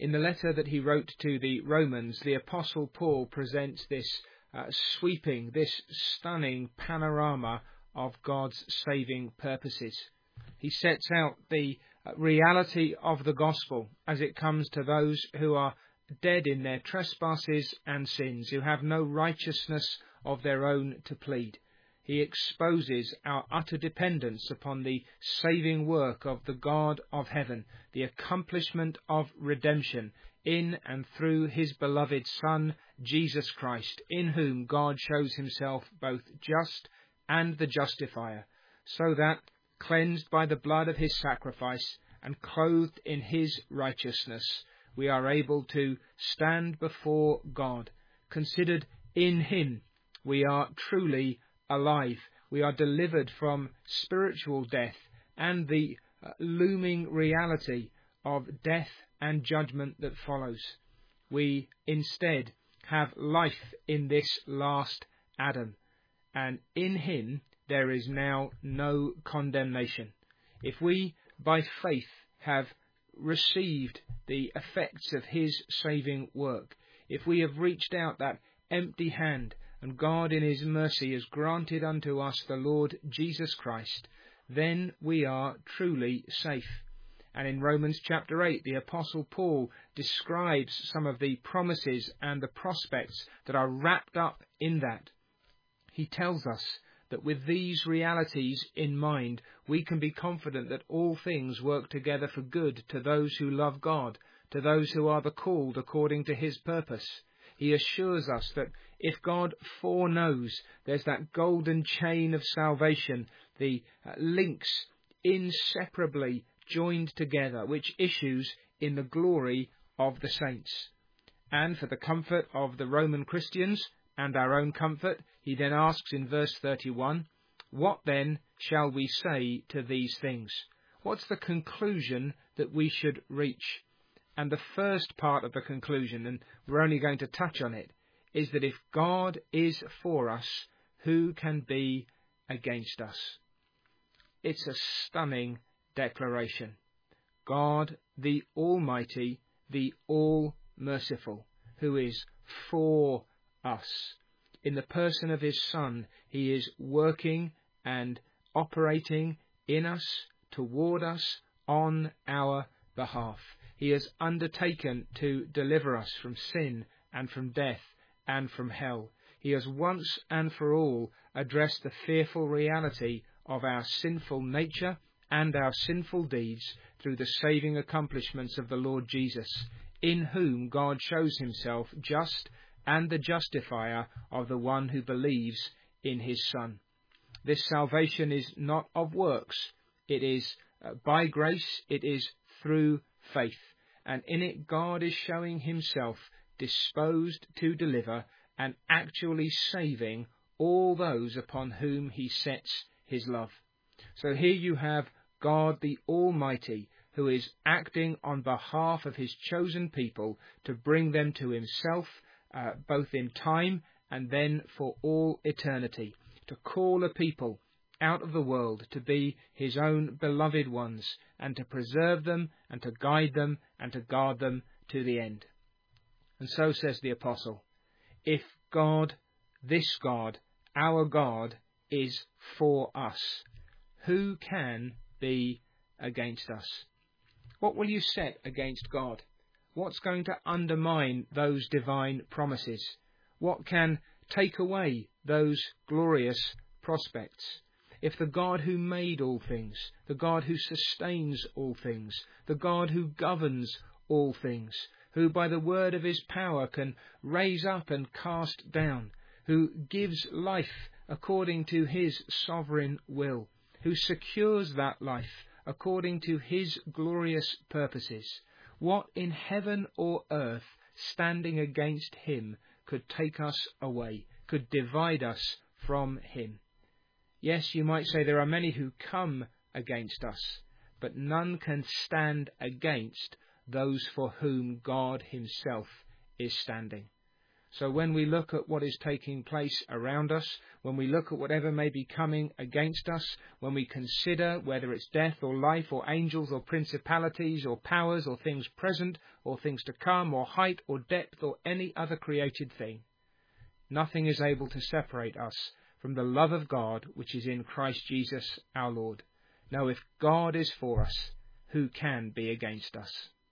In the letter that he wrote to the Romans, the Apostle Paul presents this sweeping, this stunning panorama of God's saving purposes. He sets out the reality of the gospel as it comes to those who are dead in their trespasses and sins, who have no righteousness of their own to plead. He exposes our utter dependence upon the saving work of the God of heaven, the accomplishment of redemption in and through his beloved Son, Jesus Christ, in whom God shows himself both just and the justifier, so that, cleansed by the blood of his sacrifice and clothed in his righteousness, we are able to stand before God. Considered in him, we are truly alive. We are delivered from spiritual death and the looming reality of death and judgment that follows. We instead have life in this last Adam, and in him there is now no condemnation. If we, by faith, have received the effects of his saving work, if we have reached out that empty hand, and God in his mercy has granted unto us the Lord Jesus Christ, then we are truly safe. And in Romans chapter 8, the Apostle Paul describes some of the promises and the prospects that are wrapped up in that. He tells us that with these realities in mind, we can be confident that all things work together for good to those who love God, to those who are the called according to his purpose. He assures us that if God foreknows, there's that golden chain of salvation, the links inseparably joined together, which issues in the glory of the saints. And for the comfort of the Roman Christians and our own comfort, he then asks in verse 31, "What then shall we say to these things?" What's the conclusion that we should reach? And the first part of the conclusion, and we're only going to touch on it, is that if God is for us, who can be against us? It's a stunning declaration. God, the Almighty, the All-Merciful, who is for us. In the person of his Son, he is working and operating in us, toward us, on our behalf. He has undertaken to deliver us from sin and from death and from hell. He has once and for all addressed the fearful reality of our sinful nature and our sinful deeds through the saving accomplishments of the Lord Jesus, in whom God shows himself just and the justifier of the one who believes in his Son. This salvation is not of works. It is by grace. It is through faith. And in it God is showing himself disposed to deliver and actually saving all those upon whom he sets his love. So here you have God the Almighty, who is acting on behalf of his chosen people to bring them to himself, both in time and then for all eternity, to call a people out of the world to be his own beloved ones, and to preserve them, and to guide them, and to guard them to the end. And so says the Apostle, if God, this God, our God, is for us, who can be against us? What will you set against God? What's going to undermine those divine promises? What can take away those glorious prospects? If the God who made all things, the God who sustains all things, the God who governs all things, who by the word of his power can raise up and cast down, who gives life according to his sovereign will, who secures that life according to his glorious purposes, what in heaven or earth standing against him could take us away, could divide us from him? Yes, you might say there are many who come against us, but none can stand against those for whom God himself is standing. So when we look at what is taking place around us, when we look at whatever may be coming against us, when we consider whether it's death or life or angels or principalities or powers or things present or things to come or height or depth or any other created thing, nothing is able to separate us from the love of God which is in Christ Jesus our Lord. Now if God is for us, who can be against us?